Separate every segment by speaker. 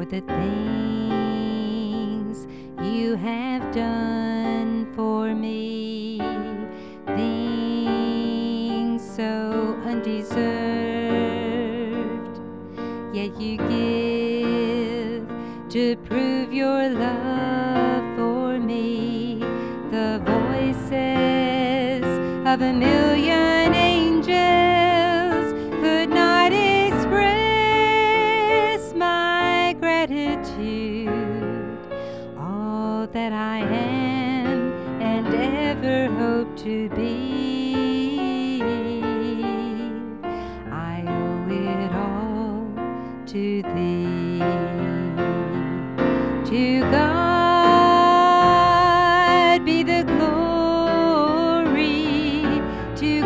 Speaker 1: the things you have done for me, things so undeserved, yet you give to prove your love for me. The voices of a million angels could not express my gratitude. All that I am and ever hope to be, I owe it all to thee. To God be the glory, to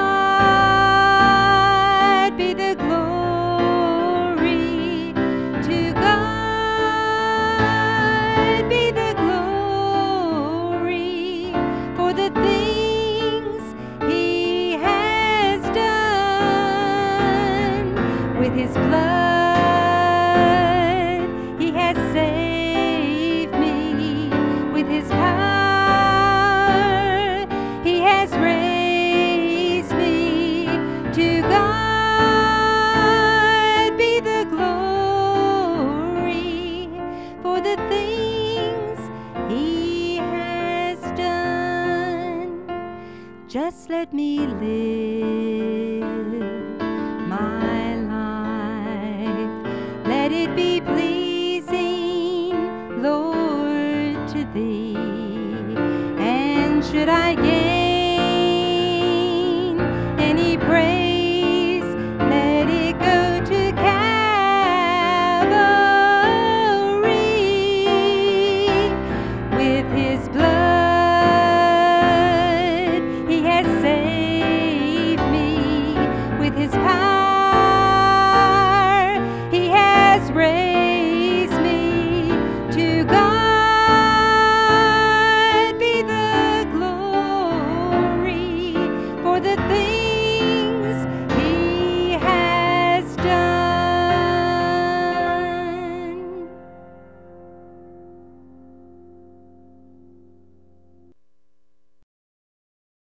Speaker 1: God be the glory, to God be the glory for the things He has done. With His blood He has saved me, with His power He has raised me. To God be the glory for the things He has done. Just let me live my life, let it be pleasing, Lord, to Thee. And should I gain any praise